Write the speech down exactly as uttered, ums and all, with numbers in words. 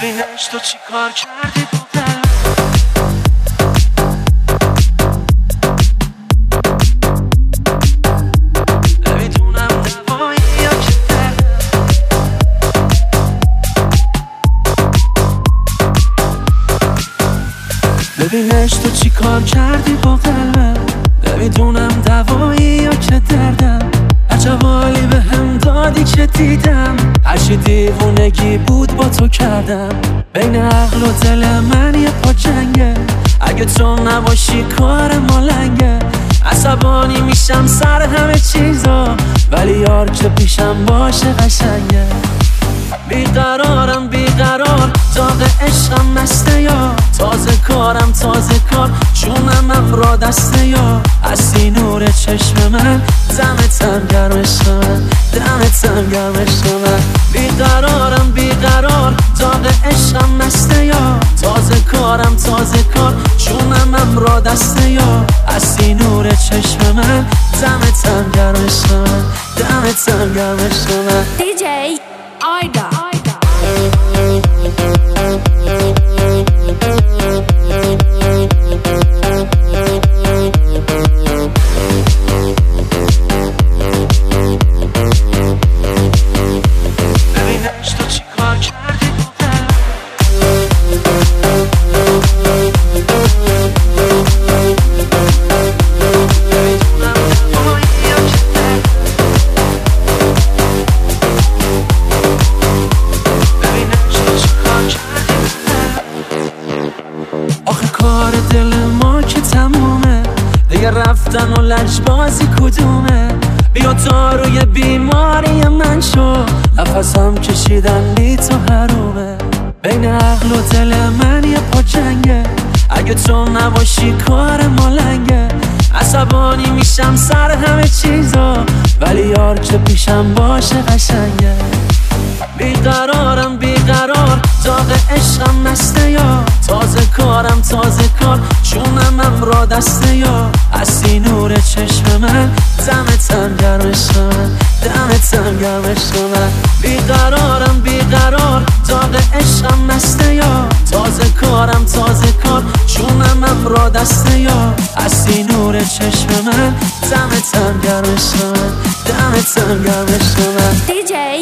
ببینش تو چی کار کردی با قلبم. نمیدونم دوایی یا که دردم. ببینش تو چی کار کردی با قلبم. نمیدونم دوایی یا که دردم. عجب حالی به هم دادی که دیدم. هرچی دیوونگی بود با تو کردم. بین عقل و دل من یه پا جنگه. اگه تو نباشی کار ما لنگه. عصبانی میشم سر همه چیزا، ولی یار که پیشم باشه قشنگه. بیقرارم بیقرار، داغ عشقم مسته یا. تازه کارم تازه کار، جونم را دسته یا. هستی نور چشم من، دمتم گرمش من، دمتم گرمش من. بیقرارم بیقرار، داغ عشقم مسته یا. تازه کارم تازه کار، جونم را دسته یا. هستی نور چشم من، دمتم گرمش من، دمتم گرمش من. دی جی آیدا. ببینش تو چی کار کردی با قلبم. نمیدونم دوایی یا که دردم. ببینش تو چی کار کردی با قلبم. آخه کار دل ما که تمومه، دیگه رفتن و لجبازی کدومه. بیا داروی بیماری من شو، نفسم کشیدن بی تو حرومه. بین عقل و دل من یه پا جنگه. اگه تو نباشی کار ما لنگه. عصبانی میشم سر همه چیزا، ولی یار که پیشم باشه قشنگه. بیقرارم بیقرار، داغ عشقم مسته یا. تازه کارم تازه کار، جونم را دسته یا. هستی نور چشم من، دمتم گرمش من، دمتم گرمش من. بیقرارم بیقرار، داغ عشقم مسته یا. تازه کارم تازه کار، جونم را دسته یا. هستی نور چشم من، دمتم گرمش من، دمتم گرمش من. دی جی